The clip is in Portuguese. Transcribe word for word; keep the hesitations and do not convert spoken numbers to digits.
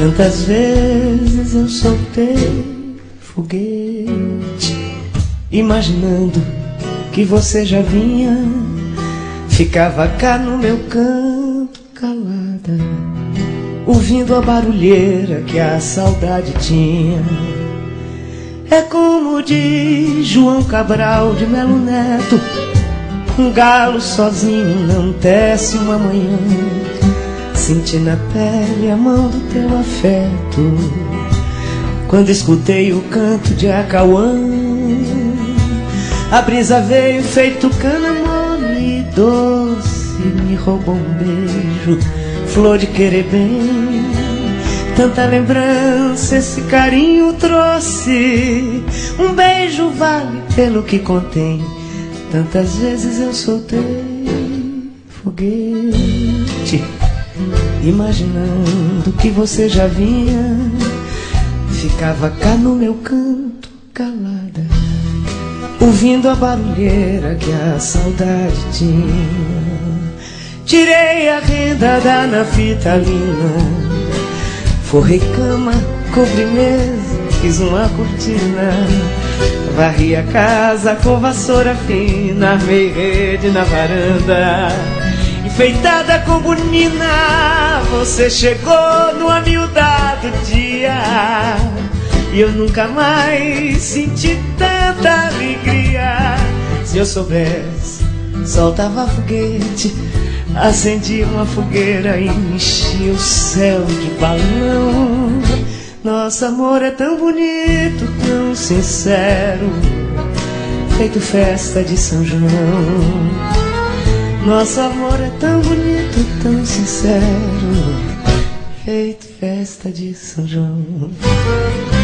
Tantas vezes eu soltei foguete, imaginando que você já vinha. Ficava cá no meu canto calada, ouvindo a barulheira que a saudade tinha. É como diz João Cabral de Melo Neto: um galo sozinho não tece uma manhã. Senti na pele a mão do teu afeto quando escutei o canto de Acauã. A brisa veio feito cana mole e doce, me roubou um beijo, flor de querer bem. Tanta lembrança esse carinho trouxe, um beijo vale pelo que contém. Tantas vezes eu soltei foguete, imaginando que você já vinha. Ficava cá no meu canto calada, ouvindo a barulheira que a saudade tinha. Tirei a renda da naftalina, forrei cama, cobri mesa, fiz uma cortina, varri a casa com vassoura fina, armei rede na varanda, enfeitada com bonina. Você chegou no amiudado dia e eu nunca mais senti tanta alegria. Se eu soubesse, soltava foguete, acendia uma fogueira e enchia o céu de balão. Nosso amor é tão bonito, tão sincero, feito festa de São João. Nosso amor é tão bonito, tão sincero, feito festa de São João.